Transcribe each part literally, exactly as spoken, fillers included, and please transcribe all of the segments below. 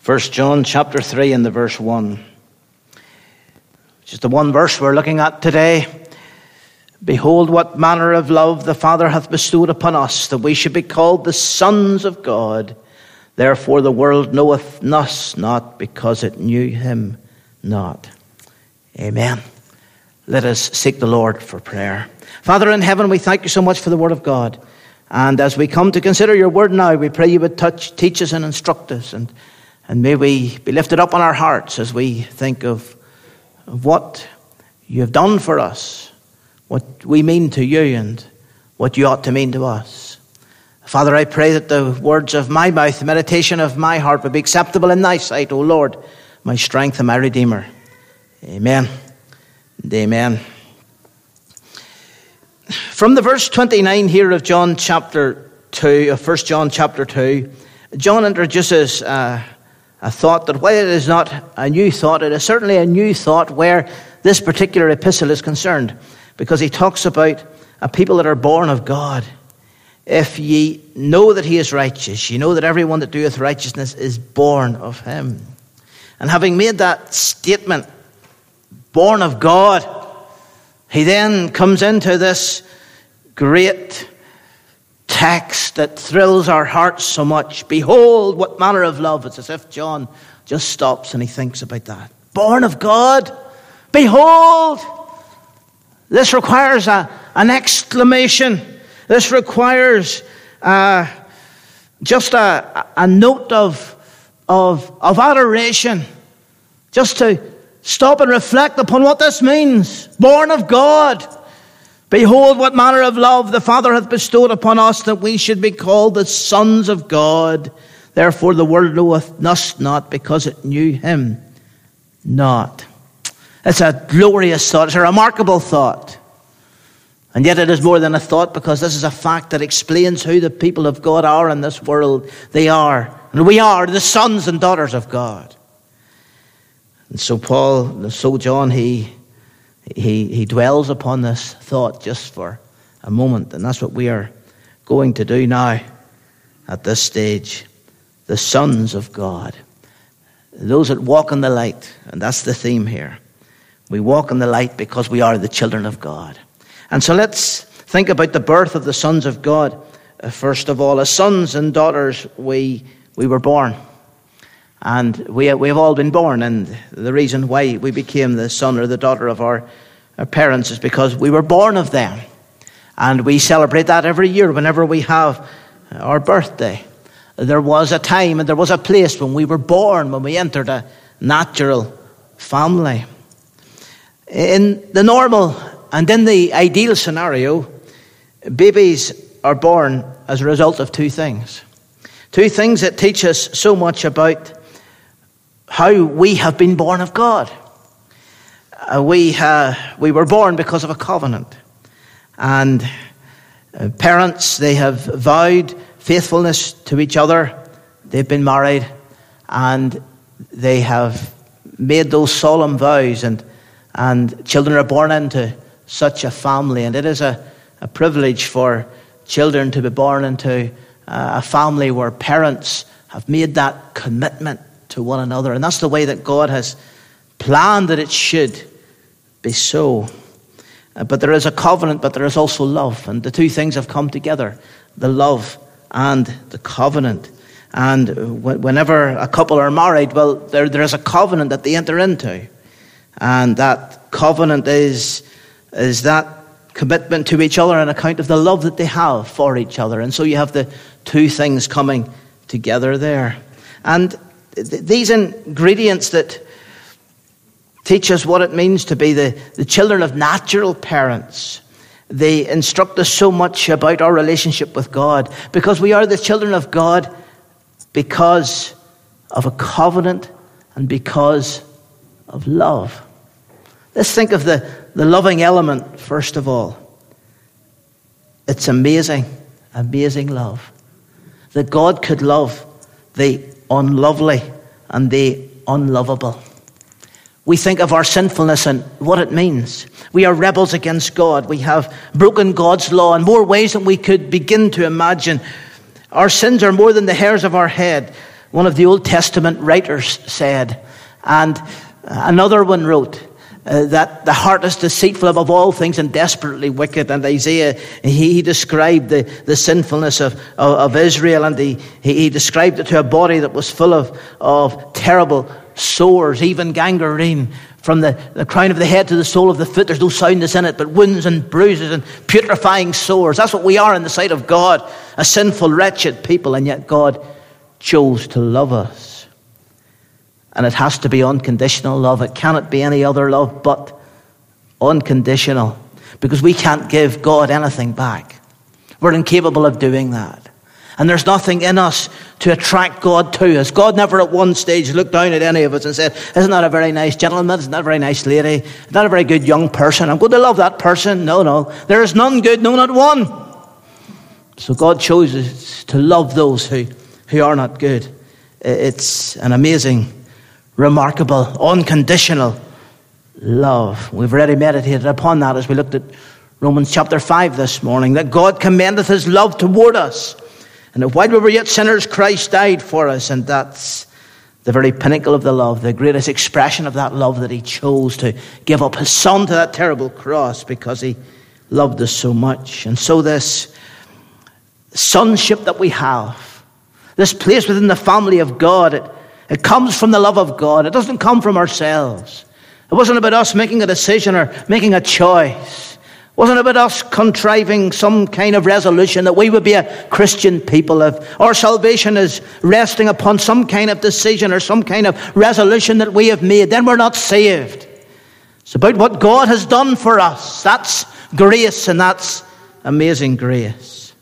First John chapter three and the verse one. Which is the one verse we're looking at today. Behold, what manner of love the Father hath bestowed upon us, that we should be called the sons of God. Therefore the world knoweth us not, because it knew him not. Amen. Let us seek the Lord for prayer. Father in heaven, we thank you so much for the word of God. And as we come to consider your word now, we pray you would touch, teach us and instruct us. And, and may we be lifted up on our hearts as we think of, of what you have done for us, what we mean to you, and what you ought to mean to us. Father, I pray that the words of my mouth, the meditation of my heart would be acceptable in thy sight, O Lord, my strength and my Redeemer. Amen and amen. From the verse twenty-nine here of John chapter two, of First John chapter two, John introduces uh, a thought that while it is not a new thought, it is certainly a new thought where this particular epistle is concerned, because he talks about a people that are born of God. If ye know that he is righteous, ye know that everyone that doeth righteousness is born of him. And having made that statement, born of God, he then comes into this great text that thrills our hearts so much. Behold, what manner of love. It's as if John just stops and he thinks about that. Born of God. Behold. This requires a, an exclamation. This requires uh, just a, a note of, of, of adoration. Just to stop and reflect upon what this means. Born of God. Behold, what manner of love the Father hath bestowed upon us, that we should be called the sons of God. Therefore the world knoweth us not, because it knew him not. It's a glorious thought. It's a remarkable thought. And yet it is more than a thought, because this is a fact that explains who the people of God are in this world. They are, and we are, the sons and daughters of God. And so Paul, so John, he, he, he dwells upon this thought just for a moment. And that's what we are going to do now at this stage. The sons of God. Those that walk in the light. And that's the theme here. We walk in the light because we are the children of God. And so let's think about the birth of the sons of God. Uh, first of all, as sons and daughters, we we were born. And we, we have all been born. And the reason why we became the son or the daughter of our, our parents is because we were born of them. And we celebrate that every year whenever we have our birthday. There was a time and there was a place when we were born, when we entered a natural family. In the normal and in the ideal scenario, babies are born as a result of two things. Two things that teach us so much about how we have been born of God. Uh, we uh, we were born because of a covenant. And uh, parents, they have vowed faithfulness to each other. They've been married. And they have made those solemn vows. And, and children are born into such a family. And it is a, a privilege for children to be born into uh, a family where parents have made that commitment to one another. And that's the way that God has planned that it should be so. Uh, but there is a covenant, but there is also love. And the two things have come together, the love and the covenant. And w- whenever a couple are married, well, there, there is a covenant that they enter into. And that covenant is, is that commitment to each other on account of the love that they have for each other. And so you have the two things coming together there. And these ingredients that teach us what it means to be the, the children of natural parents, they instruct us so much about our relationship with God, because we are the children of God because of a covenant and because of love. Let's think of the, the loving element first of all. It's amazing, amazing love. That God could love the unlovely and the unlovable. We think of our sinfulness and what it means. We are rebels against God. We have broken God's law in more ways than we could begin to imagine. Our sins are more than the hairs of our head. one of the Old Testament writers said, and another one wrote, Uh, that the heart is deceitful above all things and desperately wicked. And Isaiah, he, he described the, the sinfulness of, of, of Israel, and he, he described it to a body that was full of, of terrible sores, even gangrene. From the, the crown of the head to the sole of the foot, there's no soundness in it, but wounds and bruises and putrefying sores. That's what we are in the sight of God, a sinful, wretched people, and yet God chose to love us. And it has to be unconditional love. It cannot be any other love but unconditional. Because we can't give God anything back. We're incapable of doing that. And there's nothing in us to attract God to us. God never at one stage looked down at any of us and said, isn't that a very nice gentleman? Isn't that a very nice lady? Isn't that a very good young person? I'm going to love that person. No, no. There is none good, no, not one. So God chooses to love those who, who are not good. It's an amazing, remarkable, unconditional love. We've already meditated upon that as we looked at Romans chapter five this morning, that God commendeth his love toward us, and that while we were yet sinners, Christ died for us. And that's the very pinnacle of the love, the greatest expression of that love, that he chose to give up his son to that terrible cross because he loved us so much. And so this sonship that we have, this place within the family of God, it It comes from the love of God. It doesn't come from ourselves. It wasn't about us making a decision or making a choice. It wasn't about us contriving some kind of resolution that we would be a Christian people. If our salvation is resting upon some kind of decision or some kind of resolution that we have made, then we're not saved. It's about what God has done for us. That's grace, and that's amazing grace.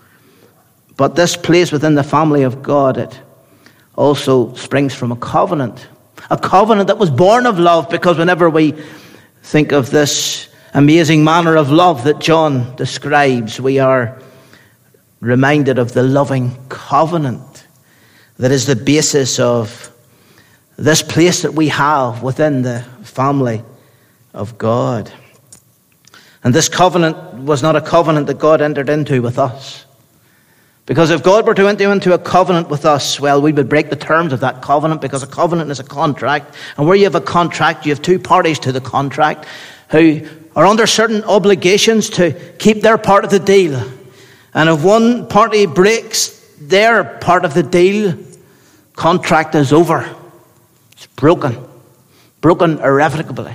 But this place within the family of God, it also springs from a covenant. A covenant that was born of love, because whenever we think of this amazing manner of love that John describes, we are reminded of the loving covenant that is the basis of this place that we have within the family of God. And this covenant was not a covenant that God entered into with us. Because if God were to enter into a covenant with us, well, we would break the terms of that covenant, because a covenant is a contract. And where you have a contract, you have two parties to the contract who are under certain obligations to keep their part of the deal. And if one party breaks their part of the deal, contract is over. It's broken. Broken irrevocably.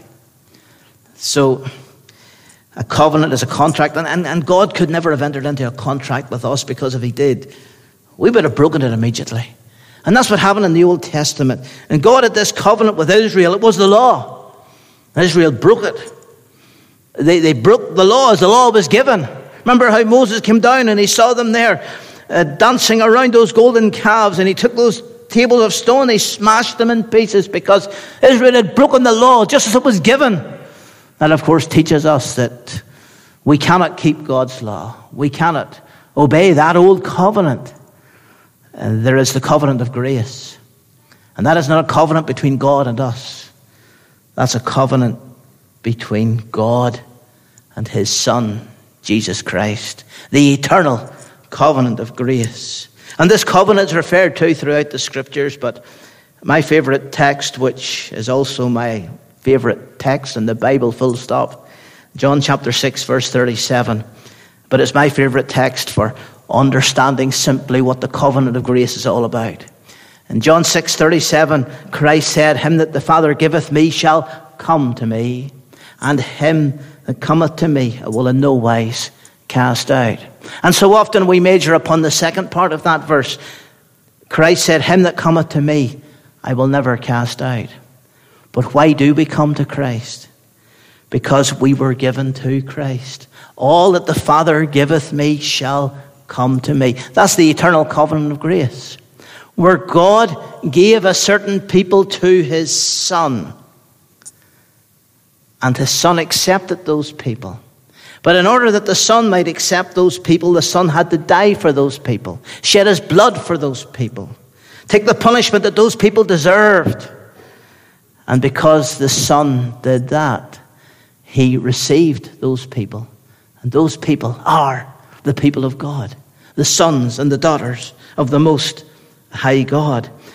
So a covenant is a contract, and, and, and God could never have entered into a contract with us, because if he did, we would have broken it immediately. And that's what happened in the Old Testament. And God had this covenant with Israel. It was the law. Israel broke it. They, they broke the law as the law was given. Remember how Moses came down and he saw them there uh, dancing around those golden calves, and he took those tables of stone, he smashed them in pieces, because Israel had broken the law just as it was given. That, of course, teaches us that we cannot keep God's law. We cannot obey that old covenant. And there is the covenant of grace. And that is not a covenant between God and us. That's a covenant between God and his Son, Jesus Christ. The eternal covenant of grace. And this covenant is referred to throughout the Scriptures, but my favorite text, which is also my favorite text in the Bible, full stop, John chapter six, verse thirty-seven. But it's my favorite text for understanding simply what the covenant of grace is all about. In John six, thirty-seven, Christ said, "Him that the Father giveth me shall come to me, and him that cometh to me I will in no wise cast out." And so often we major upon the second part of that verse. Christ said, "Him that cometh to me I will never cast out." But why do we come to Christ? Because we were given to Christ. All that the Father giveth me shall come to me. That's the eternal covenant of grace, where God gave a certain people to his Son. And his Son accepted those people. But in order that the Son might accept those people, the Son had to die for those people, shed his blood for those people, take the punishment that those people deserved. And because the Son did that, he received those people. And those people are the people of God, the sons and the daughters of the Most High God.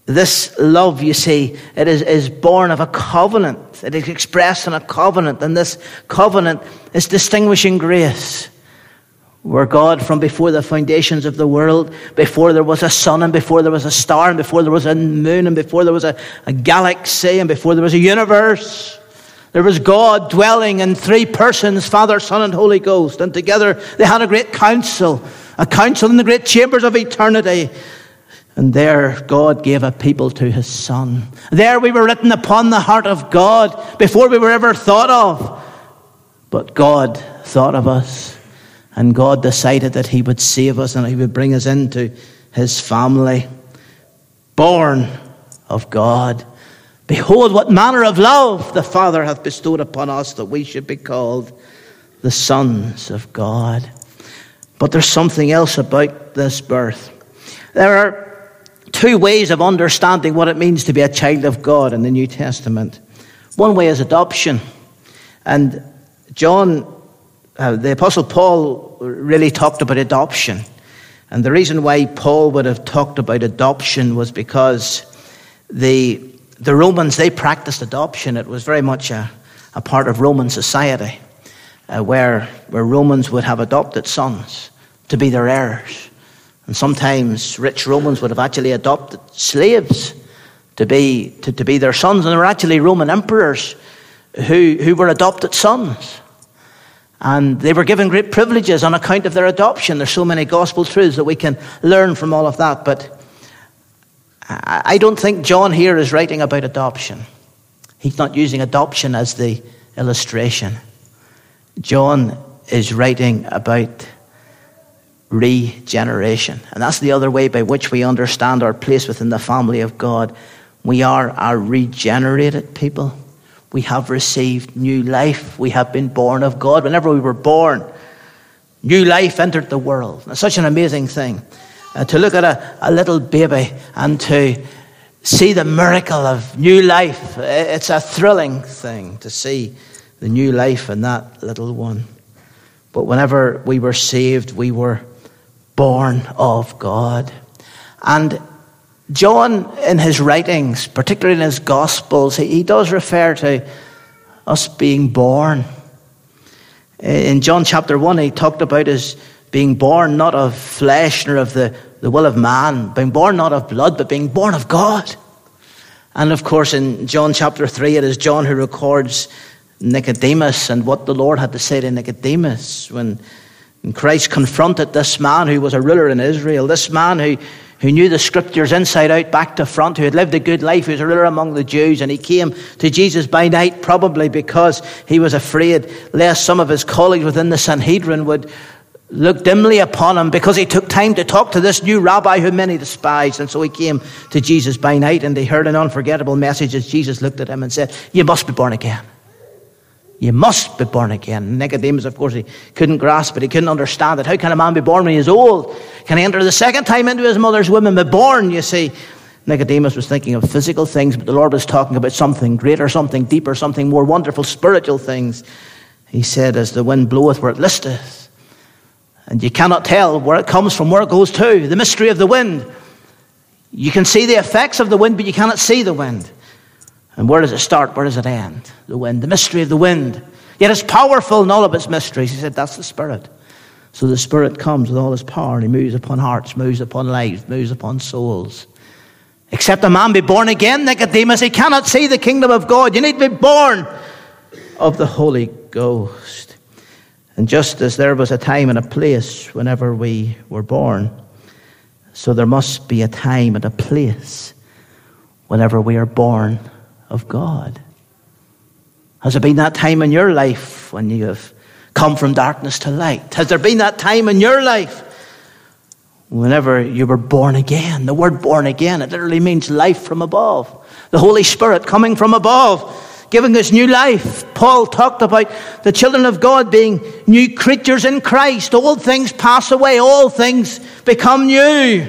This love, you see, it is, is born of a covenant. It is expressed in a covenant, and this covenant is distinguishing grace. Where God, from before the foundations of the world, before there was a sun, and before there was a star, and before there was a moon, and before there was a, a galaxy, and before there was a universe, there was God dwelling in three persons, Father, Son, and Holy Ghost. And together they had a great council, a council in the great chambers of eternity. And there God gave a people to his Son. There we were written upon the heart of God before we were ever thought of. But God thought of us. And God decided that he would save us and he would bring us into his family. Born of God. Behold, what manner of love the Father hath bestowed upon us, that we should be called the sons of God. But there's something else about this birth. There are two ways of understanding what it means to be a child of God in the New Testament. One way is adoption. And John... Uh, the Apostle Paul really talked about adoption. And the reason why Paul would have talked about adoption was because the the Romans, they practiced adoption. It was very much a, a part of Roman society uh, where, where Romans would have adopted sons to be their heirs. And sometimes rich Romans would have actually adopted slaves to be, to, to be their sons. And there were actually Roman emperors who, who were adopted sons. And they were given great privileges on account of their adoption. There's so many gospel truths that we can learn from all of that. But I don't think John here is writing about adoption. He's not using adoption as the illustration. John is writing about regeneration. And that's the other way by which we understand our place within the family of God. We are a regenerated people. We have received new life. We have been born of God. Whenever we were born, new life entered the world. It's such an amazing thing. Uh, to look at a, a little baby and to see the miracle of new life. It's a thrilling thing to see the new life in that little one. But whenever we were saved, we were born of God. And John, in his writings, particularly in his Gospels, he, he does refer to us being born. In John chapter one, he talked about us being born not of flesh nor of the, the will of man, being born not of blood, but being born of God. And of course, in John chapter three, it is John who records Nicodemus and what the Lord had to say to Nicodemus when Christ confronted this man who was a ruler in Israel, this man who who knew the scriptures inside out, back to front, who had lived a good life, who was a ruler among the Jews, and he came to Jesus by night probably because he was afraid lest some of his colleagues within the Sanhedrin would look dimly upon him because he took time to talk to this new rabbi whom many despised. And so he came to Jesus by night, and they heard an unforgettable message as Jesus looked at him and said, "You must be born again. You must be born again." Nicodemus, of course, he couldn't grasp it. He couldn't understand it. How can a man be born when he is old? Can he enter the second time into his mother's womb and be born? You see, Nicodemus was thinking of physical things, but the Lord was talking about something greater, something deeper, something more wonderful, spiritual things. He said, "As the wind bloweth where it listeth, and you cannot tell where it comes from, where it goes to." The mystery of the wind. You can see the effects of the wind, but you cannot see the wind. And where does it start? Where does it end? The wind, the mystery of the wind. Yet it's powerful in all of its mysteries. He said, that's the Spirit. So the Spirit comes with all his power, and he moves upon hearts, moves upon lives, moves upon souls. Except a man be born again, Nicodemus, he cannot see the kingdom of God. You need to be born of the Holy Ghost. And just as there was a time and a place whenever we were born, so there must be a time and a place whenever we are born of God. Has there been that time in your life when you have come from darkness to light? Has there been that time in your life whenever you were born again? The word born again, it literally means life from above. The Holy Spirit coming from above, giving us new life. Paul talked about the children of God being new creatures in Christ. Old things pass away, all things become new.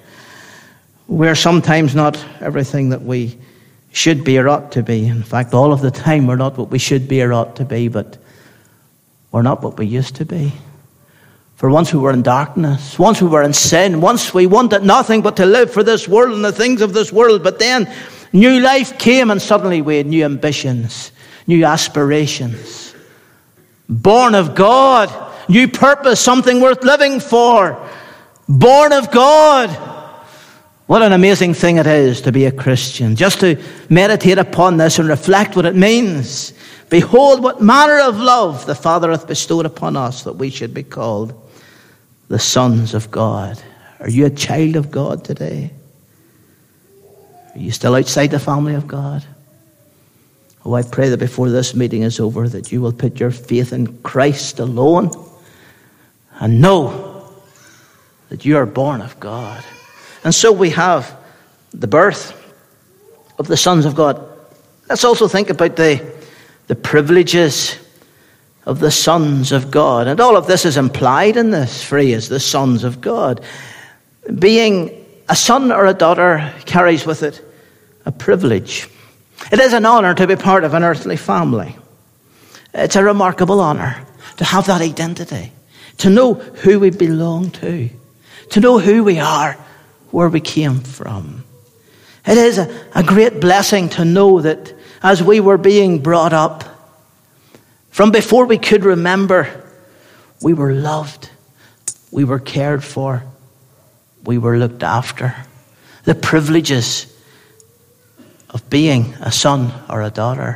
We're sometimes not everything that we should be or ought to be. In fact, all of the time we're not what we should be or ought to be, but we're not what we used to be. For once we were in darkness, once we were in sin, once we wanted nothing but to live for this world and the things of this world. But then new life came and suddenly we had new ambitions, new aspirations. Born of God, new purpose, something worth living for. Born of God. What an amazing thing it is to be a Christian. Just to meditate upon this and reflect what it means. Behold, what manner of love the Father hath bestowed upon us, that we should be called the sons of God. Are you a child of God today? Are you still outside the family of God? Oh, I pray that before this meeting is over, that you will put your faith in Christ alone and know that you are born of God. And so we have the birth of the sons of God. Let's also think about the, the privileges of the sons of God. And all of this is implied in this phrase, the sons of God. Being a son or a daughter carries with it a privilege. It is an honor to be part of an earthly family. It's a remarkable honor to have that identity, to know who we belong to, to know who we are, where we came from. It is a, a great blessing to know that as we were being brought up, from before we could remember, we were loved, we were cared for, we were looked after. The privileges of being a son or a daughter.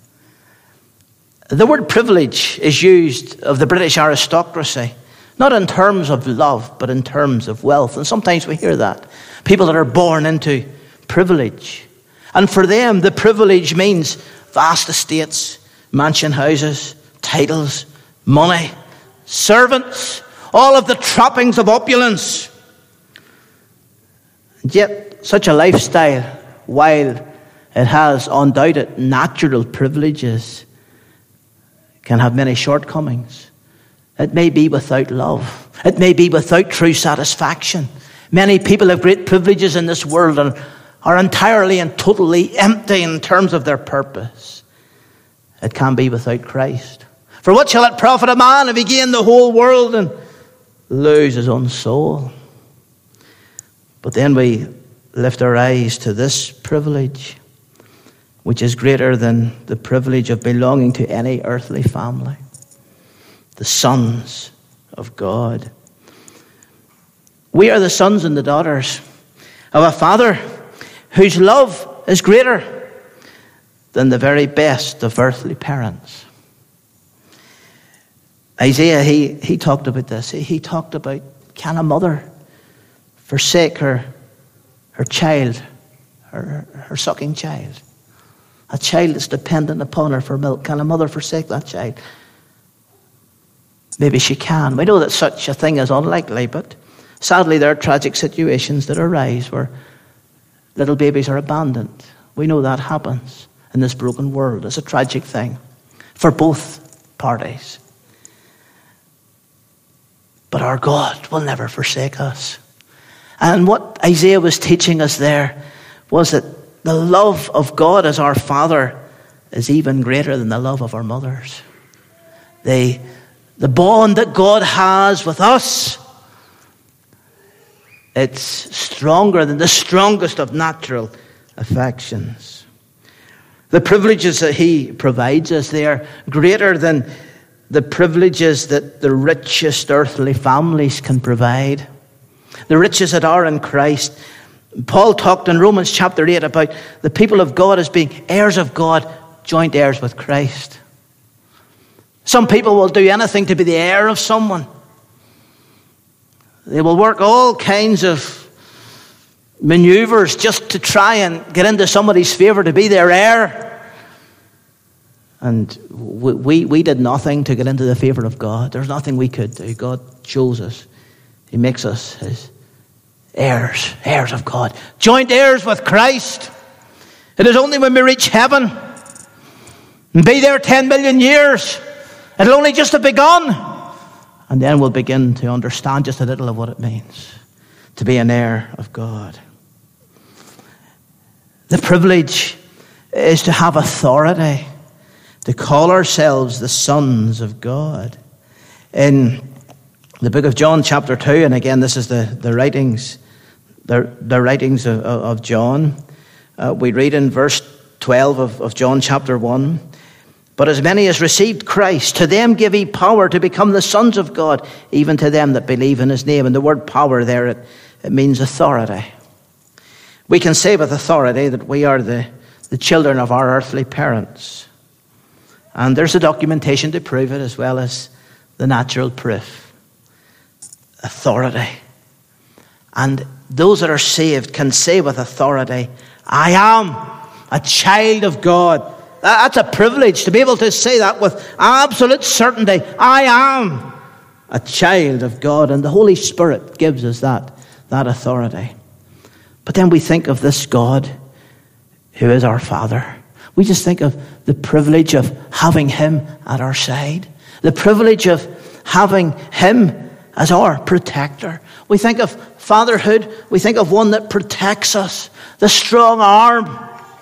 The word privilege is used of the British aristocracy, not in terms of love, but in terms of wealth. And sometimes we hear that. People that are born into privilege. And for them, the privilege means vast estates, mansion houses, titles, money, servants, all of the trappings of opulence. And yet, such a lifestyle, while it has undoubted natural privileges, can have many shortcomings. It may be without love. It may be without true satisfaction. Many people have great privileges in this world and are entirely and totally empty in terms of their purpose. It can be without Christ. For what shall it profit a man if he gain the whole world and lose his own soul? But then we lift our eyes to this privilege, which is greater than the privilege of belonging to any earthly family. The sons of God. We are the sons and the daughters of a Father whose love is greater than the very best of earthly parents. Isaiah, he, he talked about this. He, he talked about, can a mother forsake her, her child, her, her sucking child? A child that's dependent upon her for milk. Can a mother forsake that child? Maybe she can. We know that such a thing is unlikely, but sadly there are tragic situations that arise where little babies are abandoned. We know that happens in this broken world. It's a tragic thing for both parties. But our God will never forsake us. And what Isaiah was teaching us there was that the love of God as our Father is even greater than the love of our mothers. The, the bond that God has with us, it's stronger than the strongest of natural affections. The privileges that He provides us, they are greater than the privileges that the richest earthly families can provide. The riches that are in Christ. Paul talked in Romans chapter eight about the people of God as being heirs of God, joint heirs with Christ. Some people will do anything to be the heir of someone. They will work all kinds of maneuvers just to try and get into somebody's favor to be their heir. And we, we, we did nothing to get into the favor of God. There's nothing we could do. God chose us. He makes us His heirs, heirs of God. Joint heirs with Christ. It is only when we reach heaven and be there ten million years, it'll only just have begun. And then we'll begin to understand just a little of what it means to be an heir of God. The privilege is to have authority, to call ourselves the sons of God. In The book of John, chapter two, and again, this is the, the writings, the, the writings of, of John. Uh, we read in verse twelve of, of John chapter one, "But as many as received Christ, to them give he power to become the sons of God, even to them that believe in his name." And the word power there, it, it means authority. We can say with authority that we are the, the children of our earthly parents. And there's a documentation to prove it, as well as the natural proof. Authority. And those that are saved can say with authority, "I am a child of God." That's a privilege to be able to say that with absolute certainty. I am a child of God. And the Holy Spirit gives us that, that authority. But then we think of this God who is our Father. We just think of the privilege of having him at our side. The privilege of having him as our protector. We think of fatherhood. We think of one that protects us. The strong arm.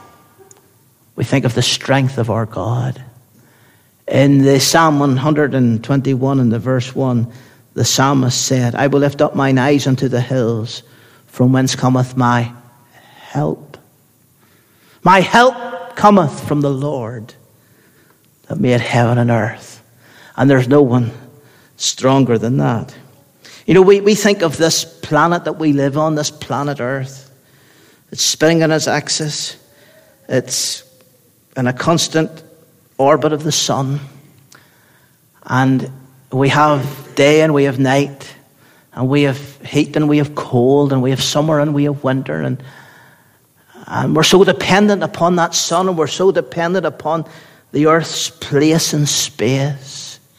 We think of the strength of our God. In the Psalm one twenty-one, in the verse one, the psalmist said, "I will lift up mine eyes unto the hills, from whence cometh my help. My help cometh from the Lord that made heaven and earth." And there's no one stronger than that. You know, we, we think of this planet that we live on, this planet Earth. It's spinning on its axis. It's in a constant orbit of the sun. And we have day and we have night. And we have heat and we have cold. And we have summer and we have winter. And, and we're so dependent upon that sun. And we're so dependent upon the Earth's place in space.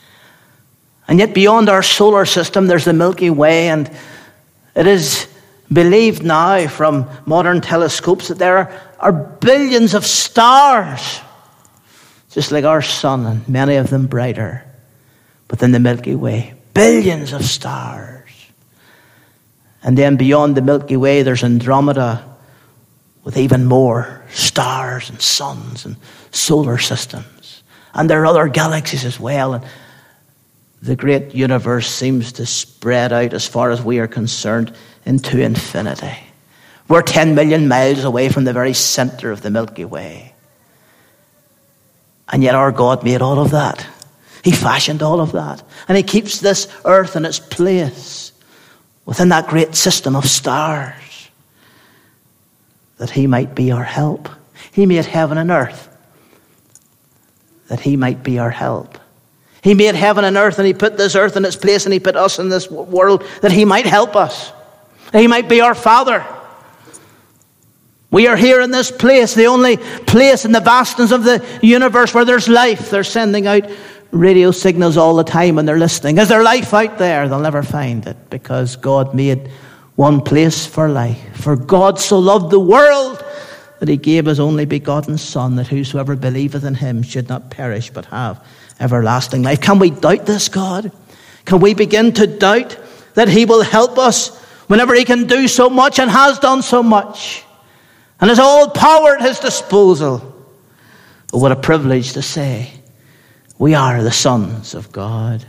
And yet beyond our solar system, there's the Milky Way. And it is believed now from modern telescopes that there are, are billions of stars, just like our sun, and many of them brighter, within the Milky Way. Billions of stars. And then beyond the Milky Way, there's Andromeda, with even more stars and suns and solar systems. And there are other galaxies as well. And the great universe seems to spread out, as far as we are concerned, into infinity. We're ten million miles away from the very center of the Milky Way. And yet our God made all of that. He fashioned all of that. And he keeps this earth in its place within that great system of stars, that he might be our help. He made heaven and earth that he might be our help. He made heaven and earth, and he put this earth in its place, and he put us in this world that he might help us. That he might be our Father. We are here in this place, the only place in the vastness of the universe where there's life. They're sending out radio signals all the time, and they're listening. Is there life out there? They'll never find it, because God made one place for life. For God so loved the world that he gave his only begotten Son, that whosoever believeth in him should not perish but have everlasting life. Can we doubt this God? Can we begin to doubt that he will help us whenever he can do so much and has done so much and has all power at his disposal? But what a privilege to say we are the sons of God.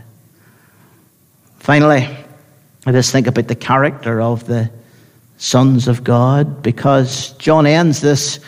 Finally, I just think about the character of the sons of God, because John ends this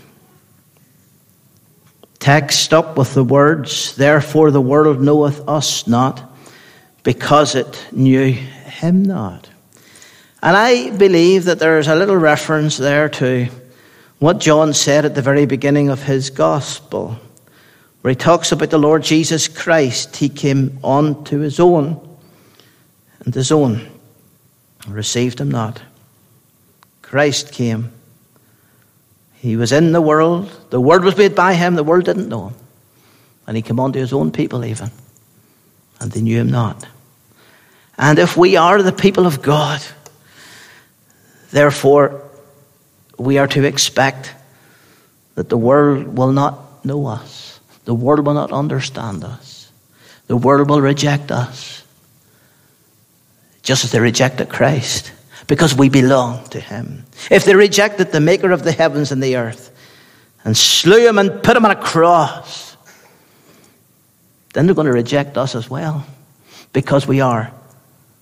text up with the words, "Therefore the world knoweth us not, because it knew him not." And I believe that there is a little reference there to what John said at the very beginning of his gospel, where he talks about the Lord Jesus Christ. He came on to his own, and his own received him not. Christ came. He was in the world. The word was made by him. The world didn't know him. And he came on to his own people even, and they knew him not. And if we are the people of God, therefore we are to expect that the world will not know us. The world will not understand us. The world will reject us, just as they rejected Christ, because we belong to him. If they rejected the maker of the heavens and the earth and slew him and put him on a cross, then they're going to reject us as well, because we are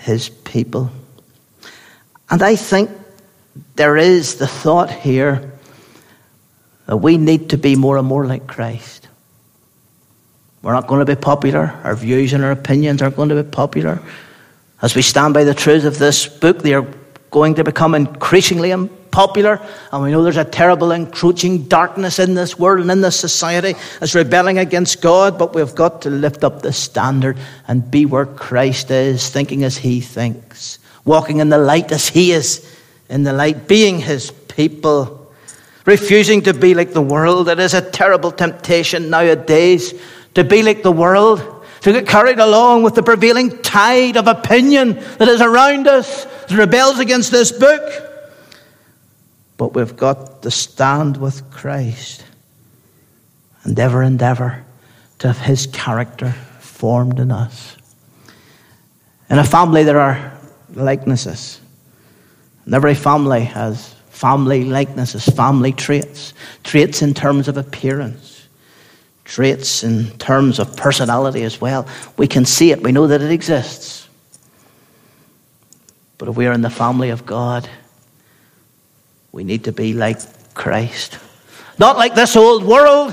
his people. And I think there is the thought here that we need to be more and more like Christ. We're not going to be popular. Our views and our opinions aren't going to be popular. As we stand by the truth of this book, they are going to become increasingly unpopular. And we know there's a terrible encroaching darkness in this world and in this society that's rebelling against God. But we've got to lift up the standard and be where Christ is, thinking as he thinks, walking in the light as he is in the light, being his people, refusing to be like the world. It is a terrible temptation nowadays to be like the world, to get carried along with the prevailing tide of opinion that is around us, that rebels against this book. But we've got to stand with Christ and ever endeavour to have his character formed in us. In a family there are likenesses. And every family has family likenesses, family traits, traits in terms of appearance, traits in terms of personality as well. We can see it. We know that it exists. But if we are in the family of God, we need to be like Christ. Not like this old world,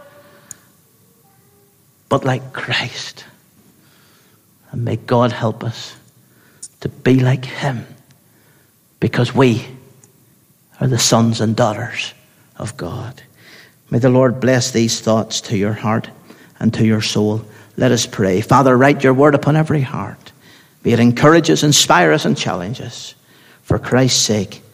but like Christ. And may God help us to be like him, because we are the sons and daughters of God. May the Lord bless these thoughts to your heart and to your soul. Let us pray. Father, write your word upon every heart. May it encourage us, inspire us, and challenge us. For Christ's sake,